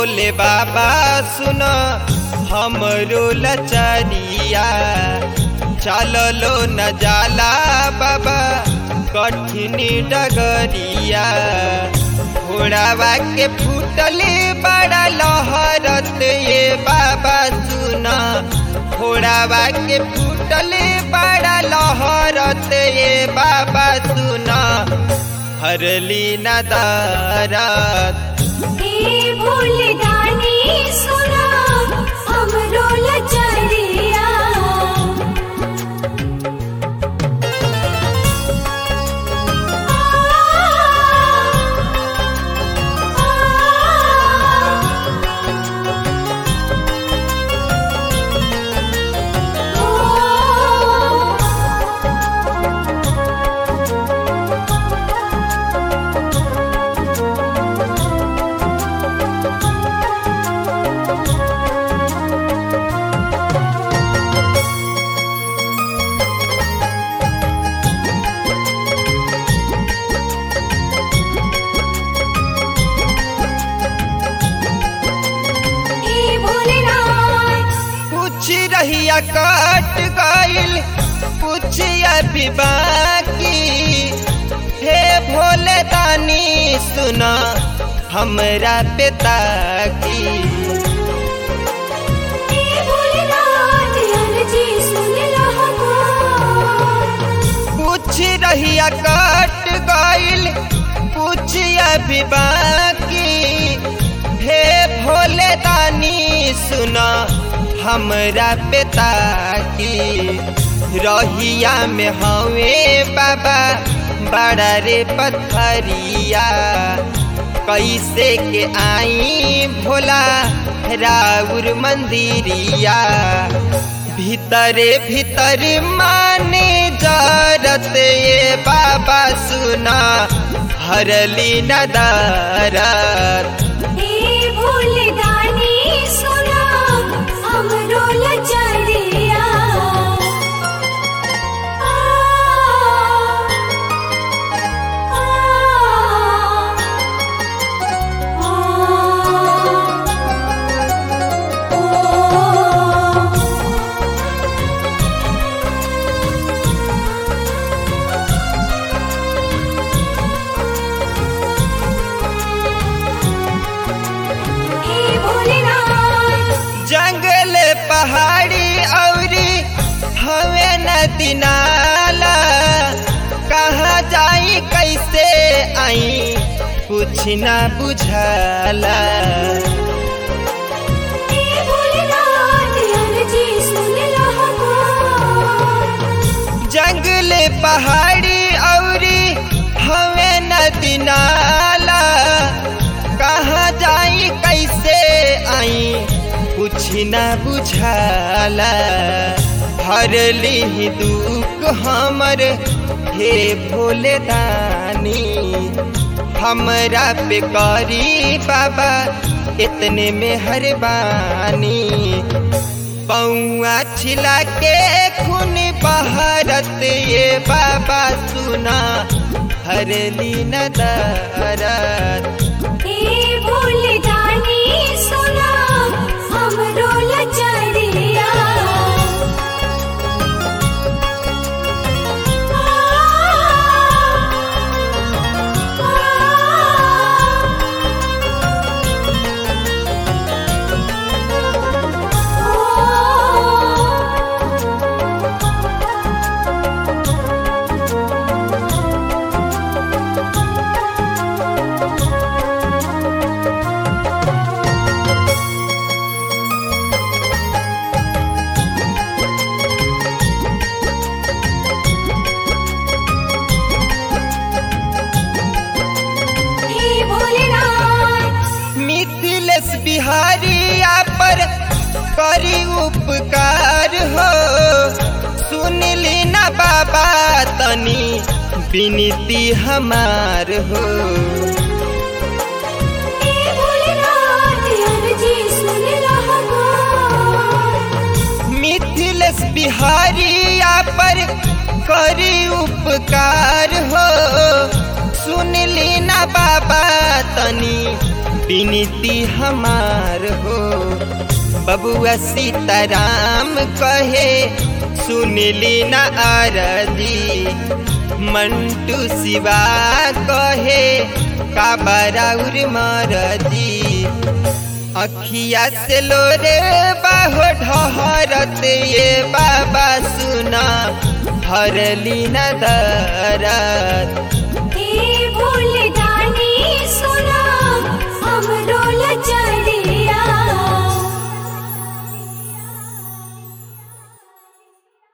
भोले बाबा सुन हमरो लचरिया, चललो न जाला बाबा कठिन डगरिया। घोड़ावा के फूटले बड़ा लहरत ये बाबा सुना, घोड़ावा के फूटले बड़ा लहरत ये बाबा सुना, हरली न दरद। हे भोले दानी सुना हमरो लचरिया। रहिया कट गइल कुछ अभी बाकी, हे भोले दानी सुना हमरा पिता की। कुछ रहिया कट गइल कुछ अभी बाकी, हे भोले दानी सुना हमरा पिता की। रहिया में हवे बाबा बड़ा रे पत्थरिया, कैसे के आई भोला राउर मंदिरिया। भीतरे भीतर माने जरत ये बाबा सुना, हरली न दरद। हे भोले दानी सुना हमरो लचरिया। जंगल पहाड़ी औरी हवे नदी नाला, कहाँ जाई कैसे आई कुछ ना बुझाला। जंगल पहाड़ी औरी हवे नदी नाला, कहाँ जाई कैसे आई कुछ न बुझाला। हरली दुख हमर हे भोले दानी, हमरा पे करी बाबा इतने में हरबानी। पौआ छिला के खून बहरत ये बाबा सुना, हरली न दरद। हे भोले दानी सुना हमरो लचरिया। बिहारिया पर करी उपकार हो, सुन ली ना बाबा तनी विनती हमार हो। मिथिलेश बिहारिया पर करी उपकार हो, सुन ली ना बाबा तनी विनती हमार हो। बबुआ सीताराम कहे सुनली न आरदी, मंटू शिवा कहे काबराउर मरदी। अखिया से लोरे बाहो ढहरत ये बाबा सुना हरली न दरद।